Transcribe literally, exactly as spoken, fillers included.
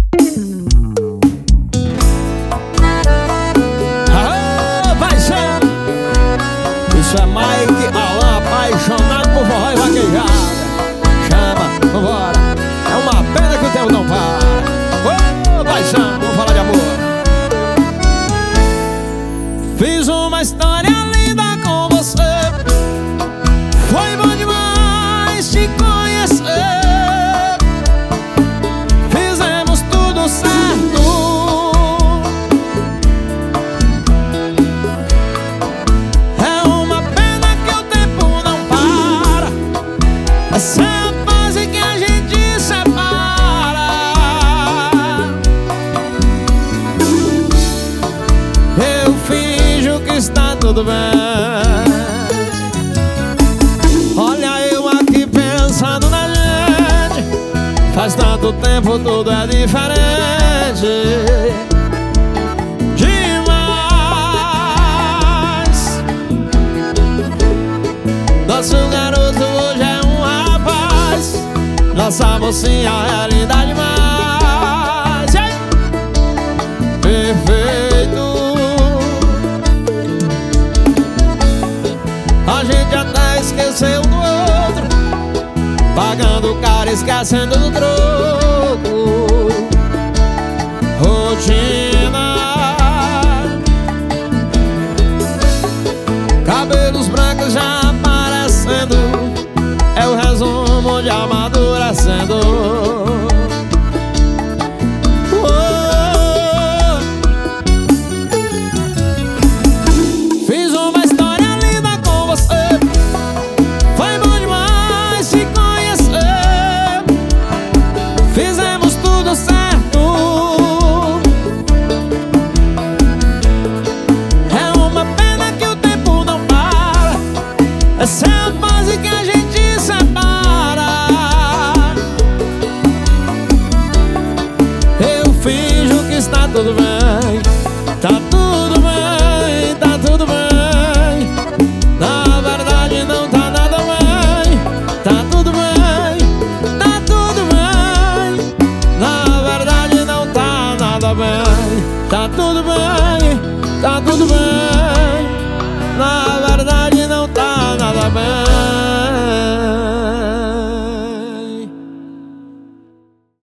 Ah, paixão. Isso é Mike Alan, apaixonado por forró e vaquejada. Chama, vambora. É uma pena que o tempo não para. Ô, paixão, vamos falar de amor. Fiz uma história linda com você. Foi bom demais te conhecer. Fizemos tudo certo. É uma pena que o tempo não para. Essa é a fase que a gente separa. Eu finjo que está tudo bem. Olha eu aqui pensando na gente. Faz tanto tempo tudo é diferente. Demais. Nosso garoto hoje é um rapaz. Nossa mocinha é linda demais. Ei! Perfeito. A gente até esqueceu do outro, pagando caro, esquecendo do troco.